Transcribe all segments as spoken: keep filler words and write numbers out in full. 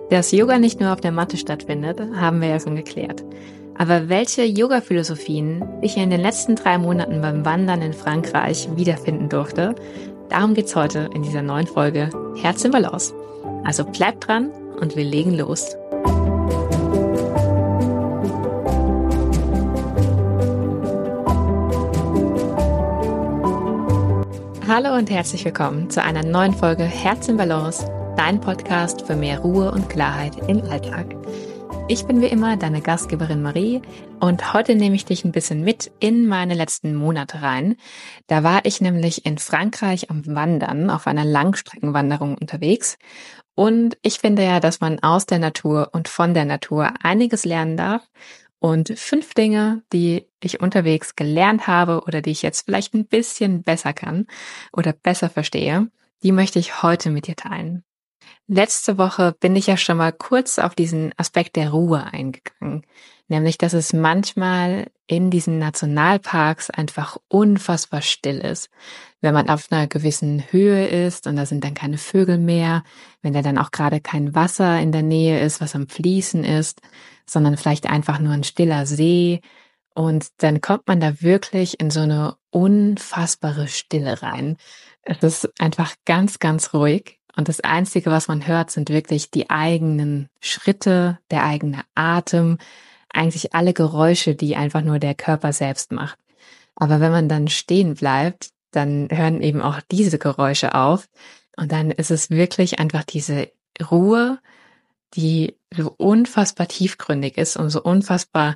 Dass Yoga nicht nur auf der Matte stattfindet, haben wir ja schon geklärt. Aber welche Yoga-Philosophien ich in den letzten drei Monaten beim Wandern in Frankreich wiederfinden durfte, darum geht's heute in dieser neuen Folge Herz in Balance. Also bleibt dran und wir legen los. Hallo und herzlich willkommen zu einer neuen Folge Herz in Balance, dein Podcast für mehr Ruhe und Klarheit im Alltag. Ich bin wie immer deine Gastgeberin Marie und heute nehme ich dich ein bisschen mit in meine letzten Monate rein. Da war ich nämlich in Frankreich am Wandern, auf einer Langstreckenwanderung unterwegs. Und ich finde ja, dass man aus der Natur und von der Natur einiges lernen darf. Und fünf Dinge, die ich unterwegs gelernt habe oder die ich jetzt vielleicht ein bisschen besser kann oder besser verstehe, die möchte ich heute mit dir teilen. Letzte Woche bin ich ja schon mal kurz auf diesen Aspekt der Ruhe eingegangen, nämlich dass es manchmal in diesen Nationalparks einfach unfassbar still ist. Wenn man auf einer gewissen Höhe ist und da sind dann keine Vögel mehr, wenn da dann auch gerade kein Wasser in der Nähe ist, was am Fließen ist, sondern vielleicht einfach nur ein stiller See, und dann kommt man da wirklich in so eine unfassbare Stille rein. Es ist einfach ganz, ganz ruhig. Und das Einzige, was man hört, sind wirklich die eigenen Schritte, der eigene Atem, eigentlich alle Geräusche, die einfach nur der Körper selbst macht. Aber wenn man dann stehen bleibt, dann hören eben auch diese Geräusche auf. Und dann ist es wirklich einfach diese Ruhe, die so unfassbar tiefgründig ist und so unfassbar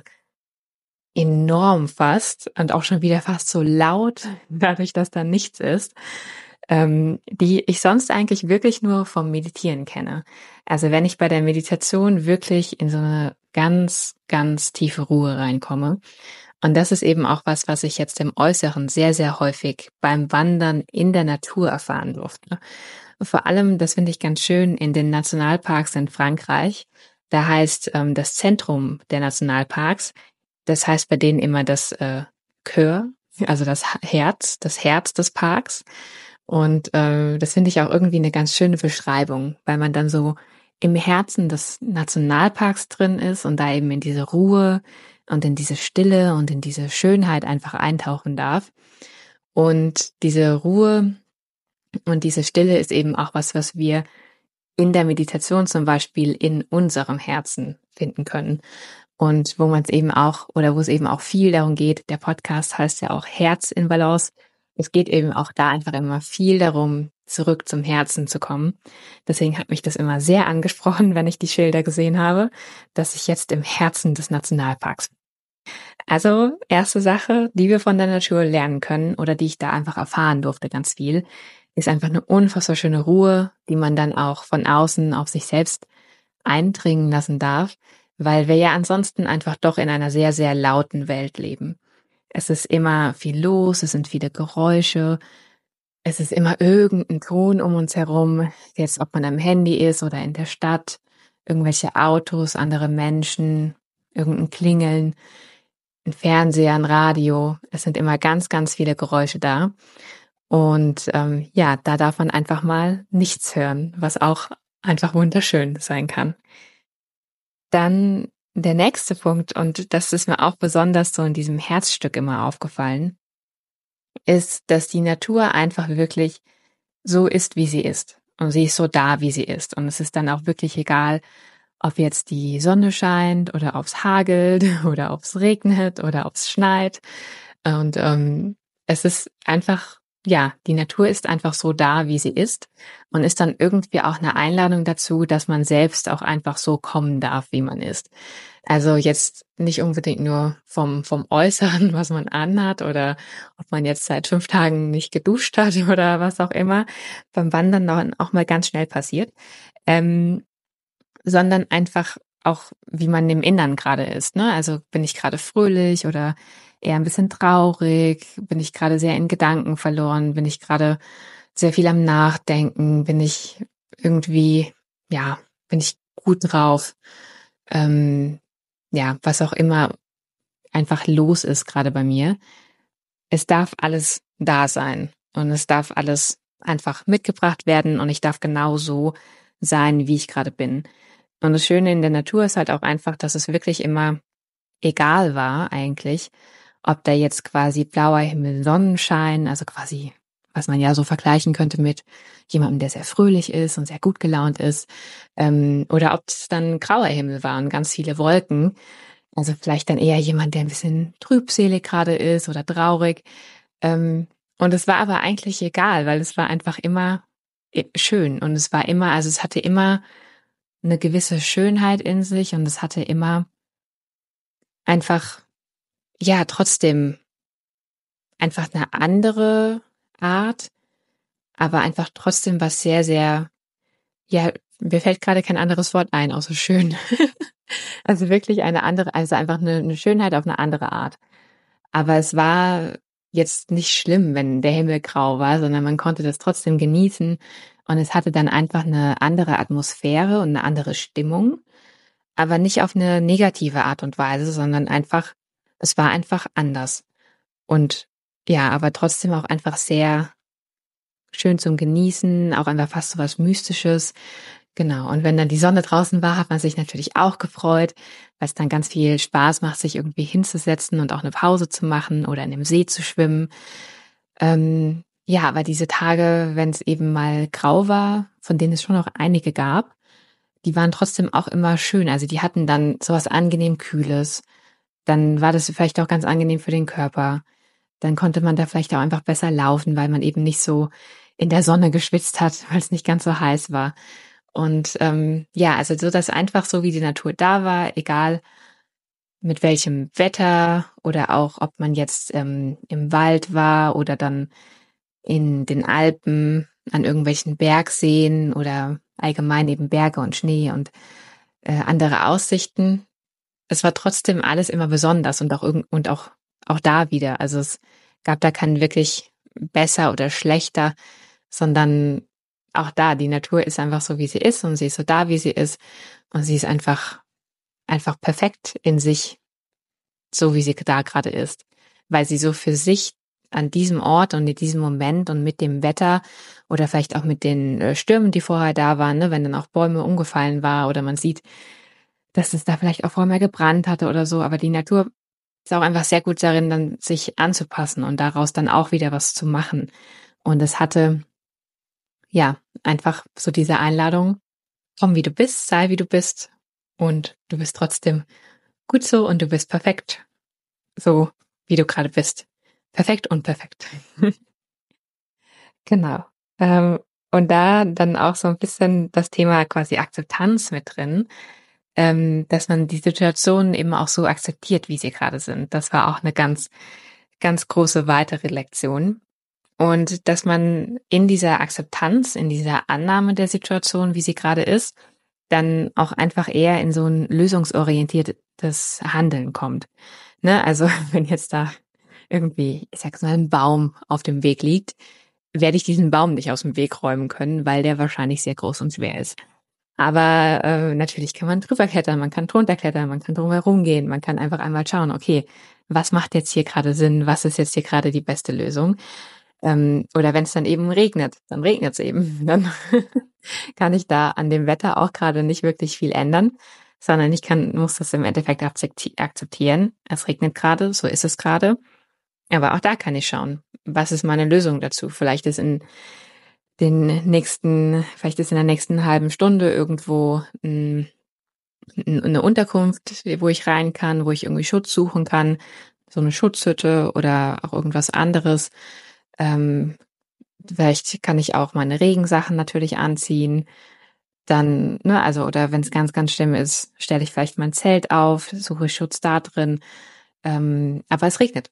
enorm fast und auch schon wieder fast so laut, dadurch, dass da nichts ist, ähm, die ich sonst eigentlich wirklich nur vom Meditieren kenne. Also wenn ich bei der Meditation wirklich in so eine ganz, ganz tiefe Ruhe reinkomme. Und das ist eben auch was, was ich jetzt im Äußeren sehr, sehr häufig beim Wandern in der Natur erfahren durfte. Und vor allem, das finde ich ganz schön, in den Nationalparks in Frankreich. Da heißt ähm, das Zentrum der Nationalparks, das heißt bei denen immer das äh, Cœur, also das Herz, das Herz des Parks. Und äh, das finde ich auch irgendwie eine ganz schöne Beschreibung, weil man dann so im Herzen des Nationalparks drin ist und da eben in diese Ruhe und in diese Stille und in diese Schönheit einfach eintauchen darf. Und diese Ruhe und diese Stille ist eben auch was, was wir in der Meditation zum Beispiel in unserem Herzen finden können. Und wo man es eben auch, oder wo es eben auch viel darum geht, der Podcast heißt ja auch Herz in Balance. Es geht eben auch da einfach immer viel darum, zurück zum Herzen zu kommen. Deswegen hat mich das immer sehr angesprochen, wenn ich die Schilder gesehen habe, dass ich jetzt im Herzen des Nationalparks bin. Also, erste Sache, die wir von der Natur lernen können oder die ich da einfach erfahren durfte ganz viel, ist einfach eine unfassbar schöne Ruhe, die man dann auch von außen auf sich selbst eindringen lassen darf, weil wir ja ansonsten einfach doch in einer sehr, sehr lauten Welt leben. Es ist immer viel los, es sind viele Geräusche, es ist immer irgendein Ton um uns herum, jetzt ob man am Handy ist oder in der Stadt, irgendwelche Autos, andere Menschen, irgendein Klingeln, ein Fernseher, ein Radio. Es sind immer ganz, ganz viele Geräusche da. Und ähm, ja, da darf man einfach mal nichts hören, was auch einfach wunderschön sein kann. Dann der nächste Punkt, und das ist mir auch besonders so in diesem Herzstück immer aufgefallen, ist, dass die Natur einfach wirklich so ist, wie sie ist. Und sie ist so da, wie sie ist. Und es ist dann auch wirklich egal, ob jetzt die Sonne scheint oder ob es hagelt oder ob es regnet oder ob es schneit. Und ähm, es ist einfach, ja, die Natur ist einfach so da, wie sie ist und ist dann irgendwie auch eine Einladung dazu, dass man selbst auch einfach so kommen darf, wie man ist. Also jetzt nicht unbedingt nur vom vom Äußeren, was man anhat oder ob man jetzt seit fünf Tagen nicht geduscht hat oder was auch immer, beim Wandern dann auch mal ganz schnell passiert, ähm, sondern einfach auch, wie man im Innern gerade ist, ne? Also bin ich gerade fröhlich oder eher ein bisschen traurig? Bin ich gerade sehr in Gedanken verloren? Bin ich gerade sehr viel am Nachdenken? Bin ich irgendwie, ja, bin ich gut drauf? Ähm, ja, was auch immer einfach los ist gerade bei mir. Es darf alles da sein und es darf alles einfach mitgebracht werden und ich darf genau so sein, wie ich gerade bin. Und das Schöne in der Natur ist halt auch einfach, dass es wirklich immer egal war eigentlich, ob da jetzt quasi blauer Himmel, Sonnenschein, also quasi, was man ja so vergleichen könnte mit jemandem, der sehr fröhlich ist und sehr gut gelaunt ist, ähm, oder ob es dann grauer Himmel war und ganz viele Wolken. Also vielleicht dann eher jemand, der ein bisschen trübselig gerade ist oder traurig. Ähm, und es war aber eigentlich egal, weil es war einfach immer i- schön und es war immer, also es hatte immer eine gewisse Schönheit in sich und es hatte immer einfach, ja, trotzdem einfach eine andere Art, aber einfach trotzdem was sehr, sehr, ja, mir fällt gerade kein anderes Wort ein, außer schön. Also wirklich eine andere, also einfach eine, eine Schönheit auf eine andere Art. Aber es war jetzt nicht schlimm, wenn der Himmel grau war, sondern man konnte das trotzdem genießen und es hatte dann einfach eine andere Atmosphäre und eine andere Stimmung, aber nicht auf eine negative Art und Weise, sondern einfach, es war einfach anders. Und ja, aber trotzdem auch einfach sehr schön zum Genießen, auch einfach fast so was Mystisches. Genau. Und wenn dann die Sonne draußen war, hat man sich natürlich auch gefreut, weil es dann ganz viel Spaß macht, sich irgendwie hinzusetzen und auch eine Pause zu machen oder in dem See zu schwimmen. Ähm, ja, aber diese Tage, wenn es eben mal grau war, von denen es schon noch einige gab, die waren trotzdem auch immer schön. Also die hatten dann sowas angenehm Kühles. Dann war das vielleicht auch ganz angenehm für den Körper. Dann konnte man da vielleicht auch einfach besser laufen, weil man eben nicht so in der Sonne geschwitzt hat, weil es nicht ganz so heiß war. Und ähm, ja, also so, dass einfach so wie die Natur da war, egal mit welchem Wetter oder auch ob man jetzt ähm, im Wald war oder dann in den Alpen an irgendwelchen Bergseen oder allgemein eben Berge und Schnee und äh, andere Aussichten. Es war trotzdem alles immer besonders und auch irgend und auch auch da wieder. Also es gab da keinen wirklich besser oder schlechter, sondern auch da, die Natur ist einfach so, wie sie ist und sie ist so da, wie sie ist und sie ist einfach einfach perfekt in sich, so wie sie da gerade ist, weil sie so für sich an diesem Ort und in diesem Moment und mit dem Wetter oder vielleicht auch mit den äh, Stürmen, die vorher da waren, ne, wenn dann auch Bäume umgefallen war oder man sieht, dass es da vielleicht auch vorher mal gebrannt hatte oder so, aber die Natur ist auch einfach sehr gut darin, dann sich anzupassen und daraus dann auch wieder was zu machen. Und es hatte, ja, einfach so diese Einladung, komm wie du bist, sei wie du bist und du bist trotzdem gut so und du bist perfekt, so wie du gerade bist. Perfekt und perfekt. Genau. Ähm, und da dann auch so ein bisschen das Thema quasi Akzeptanz mit drin, ähm, dass man die Situationen eben auch so akzeptiert, wie sie gerade sind. Das war auch eine ganz, ganz große weitere Lektion. Und dass man in dieser Akzeptanz, in dieser Annahme der Situation, wie sie gerade ist, dann auch einfach eher in so ein lösungsorientiertes Handeln kommt. Ne? Also wenn jetzt da irgendwie, ich sag's mal, ein Baum auf dem Weg liegt, werde ich diesen Baum nicht aus dem Weg räumen können, weil der wahrscheinlich sehr groß und schwer ist. Aber äh, natürlich kann man drüber klettern, man kann drunter klettern, man kann drumherum gehen, man kann einfach einmal schauen, okay, was macht jetzt hier gerade Sinn, was ist jetzt hier gerade die beste Lösung? Ähm, oder wenn es dann eben regnet, dann regnet es eben. Dann kann ich da an dem Wetter auch gerade nicht wirklich viel ändern, sondern ich kann, muss das im Endeffekt akzepti- akzeptieren. Es regnet gerade, so ist es gerade. Aber auch da kann ich schauen, was ist meine Lösung dazu? Vielleicht ist in den nächsten, vielleicht ist in der nächsten halben Stunde irgendwo ein, eine Unterkunft, wo ich rein kann, wo ich irgendwie Schutz suchen kann, so eine Schutzhütte oder auch irgendwas anderes. Ähm, Vielleicht kann ich auch meine Regensachen natürlich anziehen. Dann, ne, also, oder wenn es ganz, ganz schlimm ist, stelle ich vielleicht mein Zelt auf, suche Schutz da drin. Ähm, aber es regnet.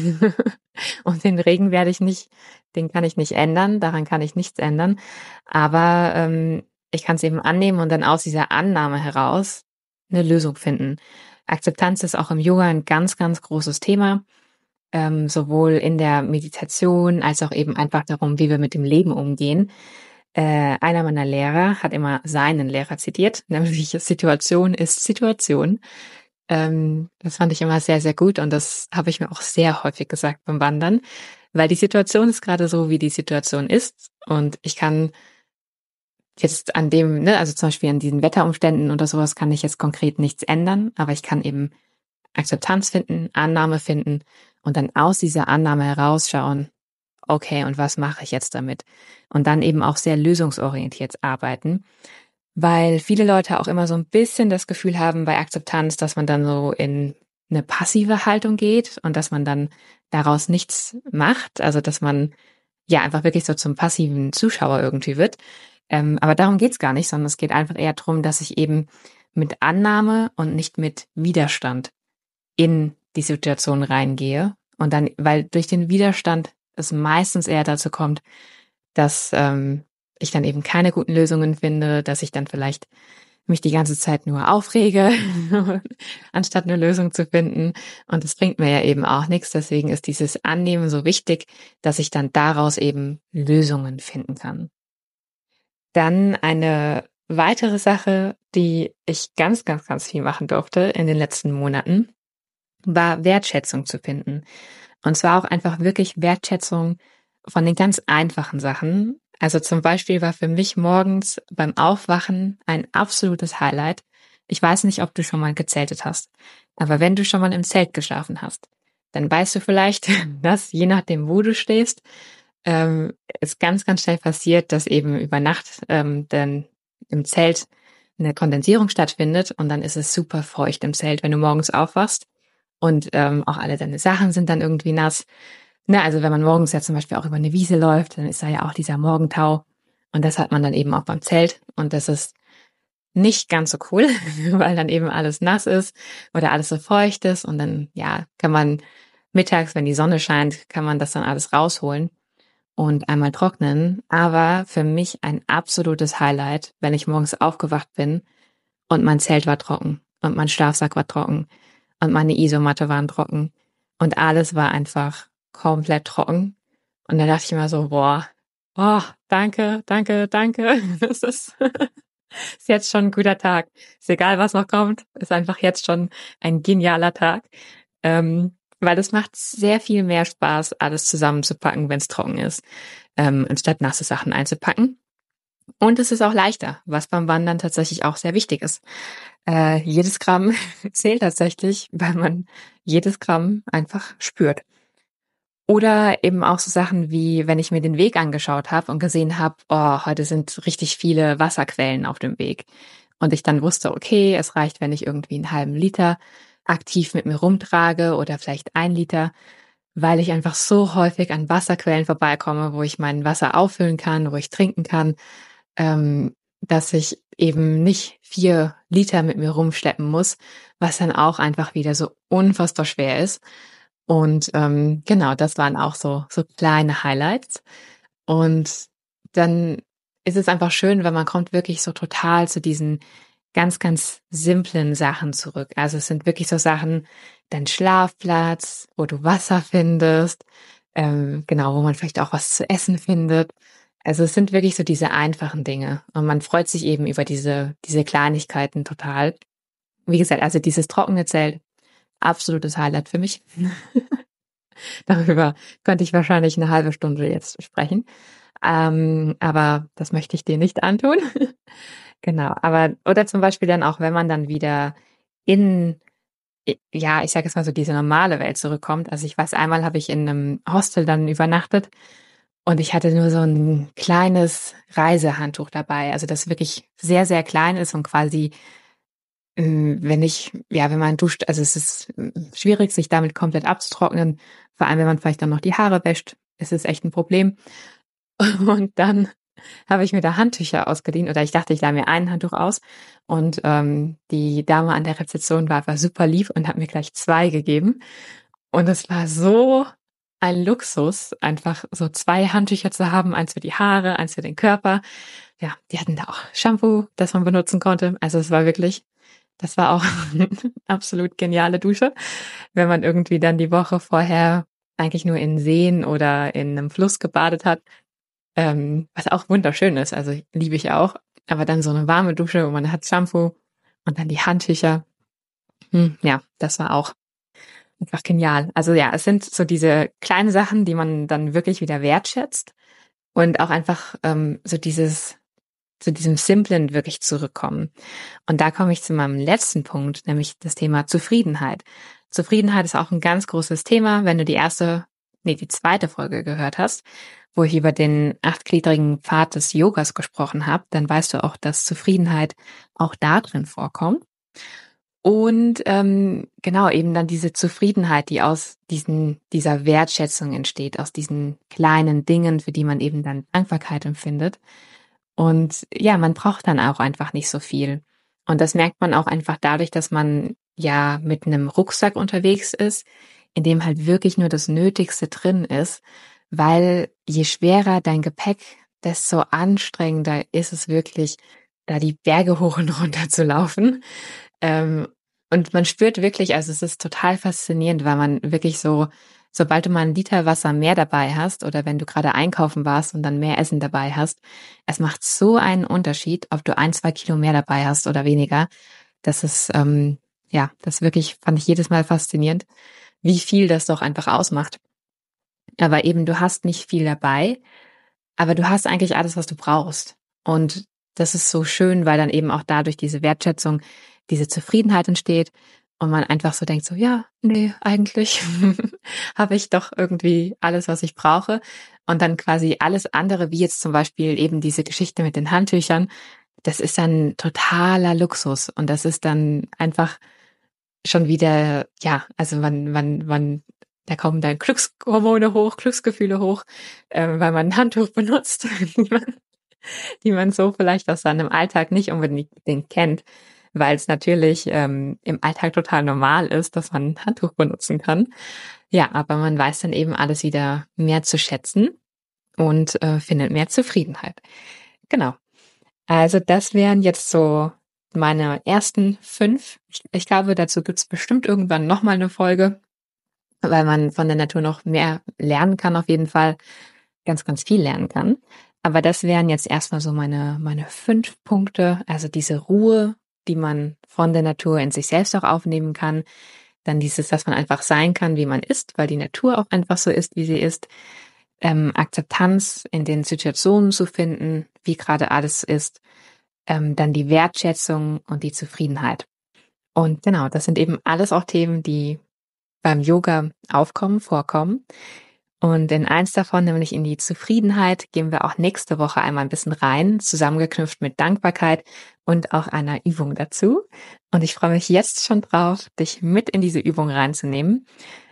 Und den Regen werde ich nicht, den kann ich nicht ändern, daran kann ich nichts ändern. Aber ähm, ich kann es eben annehmen und dann aus dieser Annahme heraus eine Lösung finden. Akzeptanz ist auch im Yoga ein ganz, ganz großes Thema, ähm, sowohl in der Meditation als auch eben einfach darum, wie wir mit dem Leben umgehen. Äh, einer meiner Lehrer hat immer seinen Lehrer zitiert, nämlich Situation ist Situation. Ähm, das fand ich immer sehr, sehr gut und das habe ich mir auch sehr häufig gesagt beim Wandern, weil die Situation ist gerade so, wie die Situation ist und ich kann jetzt an dem, ne, also zum Beispiel an diesen Wetterumständen oder sowas kann ich jetzt konkret nichts ändern, aber ich kann eben Akzeptanz finden, Annahme finden und dann aus dieser Annahme herausschauen, okay, und was mache ich jetzt damit? Und dann eben auch sehr lösungsorientiert arbeiten, weil viele Leute auch immer so ein bisschen das Gefühl haben bei Akzeptanz, dass man dann so in eine passive Haltung geht und dass man dann daraus nichts macht, also dass man ja einfach wirklich so zum passiven Zuschauer irgendwie wird. Ähm, aber darum geht's gar nicht, sondern es geht einfach eher darum, dass ich eben mit Annahme und nicht mit Widerstand in die Situation reingehe. Und dann, weil durch den Widerstand es meistens eher dazu kommt, dass ähm, ich dann eben keine guten Lösungen finde, dass ich dann vielleicht mich die ganze Zeit nur aufrege, anstatt eine Lösung zu finden. Und das bringt mir ja eben auch nichts. Deswegen ist dieses Annehmen so wichtig, dass ich dann daraus eben Lösungen finden kann. Dann eine weitere Sache, die ich ganz, ganz, ganz viel machen durfte in den letzten Monaten, war Wertschätzung zu finden. Und zwar auch einfach wirklich Wertschätzung von den ganz einfachen Sachen. Also zum Beispiel war für mich morgens beim Aufwachen ein absolutes Highlight. Ich weiß nicht, ob du schon mal gezeltet hast, aber wenn du schon mal im Zelt geschlafen hast, dann weißt du vielleicht, dass je nachdem, wo du stehst, ähm, es ganz, ganz schnell passiert, dass eben über Nacht ähm, dann im Zelt eine Kondensierung stattfindet und dann ist es super feucht im Zelt, wenn du morgens aufwachst und ähm, auch alle deine Sachen sind dann irgendwie nass. Ne, also wenn man morgens ja zum Beispiel auch über eine Wiese läuft, dann ist da ja auch dieser Morgentau und das hat man dann eben auch beim Zelt und das ist nicht ganz so cool, weil dann eben alles nass ist oder alles so feucht ist und dann, ja, kann man mittags, wenn die Sonne scheint, kann man das dann alles rausholen und einmal trocknen. Aber für mich ein absolutes Highlight, wenn ich morgens aufgewacht bin und mein Zelt war trocken und mein Schlafsack war trocken und meine Isomatte waren trocken und alles war einfach komplett trocken. Und da dachte ich immer so, boah, oh, danke, danke, danke. Das ist, ist jetzt schon ein guter Tag. Ist egal, was noch kommt, ist einfach jetzt schon ein genialer Tag. Ähm, weil es macht sehr viel mehr Spaß, alles zusammenzupacken, wenn es trocken ist, ähm, anstatt nasse Sachen einzupacken. Und es ist auch leichter, was beim Wandern tatsächlich auch sehr wichtig ist. Äh, jedes Gramm zählt tatsächlich, weil man jedes Gramm einfach spürt. Oder eben auch so Sachen wie, wenn ich mir den Weg angeschaut habe und gesehen habe, oh, heute sind richtig viele Wasserquellen auf dem Weg. Und ich dann wusste, okay, es reicht, wenn ich irgendwie einen halben Liter aktiv mit mir rumtrage oder vielleicht ein Liter, weil ich einfach so häufig an Wasserquellen vorbeikomme, wo ich mein Wasser auffüllen kann, wo ich trinken kann, ähm, dass ich eben nicht vier Liter mit mir rumschleppen muss, was dann auch einfach wieder so unfassbar schwer ist. Und ähm, genau, das waren auch so so kleine Highlights. Und dann ist es einfach schön, weil man kommt wirklich so total zu diesen ganz, ganz simplen Sachen zurück. Also es sind wirklich so Sachen, dein Schlafplatz, wo du Wasser findest, ähm, genau, wo man vielleicht auch was zu essen findet. Also es sind wirklich so diese einfachen Dinge. Und man freut sich eben über diese, diese Kleinigkeiten total. Wie gesagt, also dieses trockene Zelt, absolutes Highlight für mich. Darüber könnte ich wahrscheinlich eine halbe Stunde jetzt sprechen. Ähm, aber das möchte ich dir nicht antun. Genau, aber oder zum Beispiel dann auch, wenn man dann wieder in, ja, ich sage jetzt mal so, diese normale Welt zurückkommt. Also ich weiß, einmal habe ich in einem Hostel dann übernachtet und ich hatte nur so ein kleines Reisehandtuch dabei, also das wirklich sehr, sehr klein ist und quasi, ähm, wenn ich, ja, wenn man duscht, also es ist ähm, schwierig, sich damit komplett abzutrocknen, vor allem wenn man vielleicht dann noch die Haare wäscht, ist es echt ein Problem. Und dann habe ich mir da Handtücher ausgeliehen oder ich dachte, ich leihe mir ein Handtuch aus und ähm, die Dame an der Rezeption war, war super lieb und hat mir gleich zwei gegeben und es war so ein Luxus, einfach so zwei Handtücher zu haben, eins für die Haare, eins für den Körper. Ja, die hatten da auch Shampoo, das man benutzen konnte. Also es war wirklich, das war auch eine absolut geniale Dusche, wenn man irgendwie dann die Woche vorher eigentlich nur in Seen oder in einem Fluss gebadet hat. Ähm, was auch wunderschön ist, also liebe ich auch. Aber dann so eine warme Dusche, wo man hat Shampoo und dann die Handtücher. Hm, ja, das war auch einfach genial. Also ja, es sind so diese kleinen Sachen, die man dann wirklich wieder wertschätzt und auch einfach ähm, so dieses zu diesem Simplen wirklich zurückkommen. Und da komme ich zu meinem letzten Punkt, nämlich das Thema Zufriedenheit. Zufriedenheit ist auch ein ganz großes Thema. Wenn du die erste, nee, die zweite Folge gehört hast, wo ich über den achtgliedrigen Pfad des Yogas gesprochen habe, dann weißt du auch, dass Zufriedenheit auch da drin vorkommt. Und ähm, genau, eben dann diese Zufriedenheit, die aus diesen dieser Wertschätzung entsteht, aus diesen kleinen Dingen, für die man eben dann Dankbarkeit empfindet. Und ja, man braucht dann auch einfach nicht so viel. Und das merkt man auch einfach dadurch, dass man ja mit einem Rucksack unterwegs ist, in dem halt wirklich nur das Nötigste drin ist, weil je schwerer dein Gepäck, desto anstrengender ist es wirklich, da die Berge hoch und runter zu laufen. Ähm, und man spürt wirklich, also es ist total faszinierend, weil man wirklich so, sobald du mal einen Liter Wasser mehr dabei hast oder wenn du gerade einkaufen warst und dann mehr Essen dabei hast, es macht so einen Unterschied, ob du ein, zwei Kilo mehr dabei hast oder weniger. Das ist, ähm, ja, das wirklich fand ich jedes Mal faszinierend, wie viel das doch einfach ausmacht. Aber eben, du hast nicht viel dabei, aber du hast eigentlich alles, was du brauchst. Und das ist so schön, weil dann eben auch dadurch diese Wertschätzung, diese Zufriedenheit entsteht und man einfach so denkt, so, ja, nee, eigentlich habe ich doch irgendwie alles, was ich brauche. Und dann quasi alles andere, wie jetzt zum Beispiel eben diese Geschichte mit den Handtüchern, das ist dann totaler Luxus. Und das ist dann einfach schon wieder, ja, also man, man, man, da kommen dann Glückshormone hoch, Glücksgefühle hoch, äh, weil man ein Handtuch benutzt, die man, die man so vielleicht aus seinem Alltag nicht unbedingt kennt, weil es natürlich ähm, im Alltag total normal ist, dass man ein Handtuch benutzen kann. Ja, aber man weiß dann eben alles wieder mehr zu schätzen und äh, findet mehr Zufriedenheit. Genau. Also das wären jetzt so meine ersten fünf. Ich, ich glaube, dazu gibt's bestimmt irgendwann nochmal eine Folge, weil man von der Natur noch mehr lernen kann, auf jeden Fall ganz, ganz viel lernen kann. Aber das wären jetzt erstmal so meine, meine fünf Punkte, also diese Ruhe, die man von der Natur in sich selbst auch aufnehmen kann. Dann dieses, dass man einfach sein kann, wie man ist, weil die Natur auch einfach so ist, wie sie ist. Ähm, Akzeptanz in den Situationen zu finden, wie gerade alles ist. Ähm, dann die Wertschätzung und die Zufriedenheit. Und genau, das sind eben alles auch Themen, die beim Yoga aufkommen, vorkommen. Und in eins davon, nämlich in die Zufriedenheit, gehen wir auch nächste Woche einmal ein bisschen rein, zusammengeknüpft mit Dankbarkeit und auch einer Übung dazu. Und ich freue mich jetzt schon drauf, dich mit in diese Übung reinzunehmen,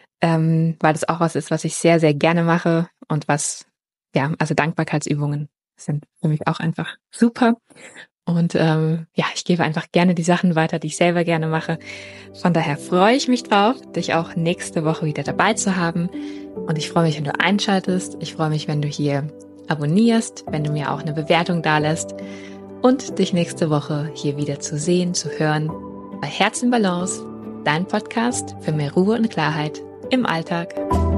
ähm, weil das auch was ist, was ich sehr, sehr gerne mache und was, ja, also Dankbarkeitsübungen sind für mich auch einfach super. Und ähm, ja, ich gebe einfach gerne die Sachen weiter, die ich selber gerne mache. Von daher freue ich mich drauf, dich auch nächste Woche wieder dabei zu haben. Und ich freue mich, wenn du einschaltest. Ich freue mich, wenn du hier abonnierst, wenn du mir auch eine Bewertung dalässt. Und dich nächste Woche hier wieder zu sehen, zu hören bei Herz in Balance, dein Podcast für mehr Ruhe und Klarheit im Alltag.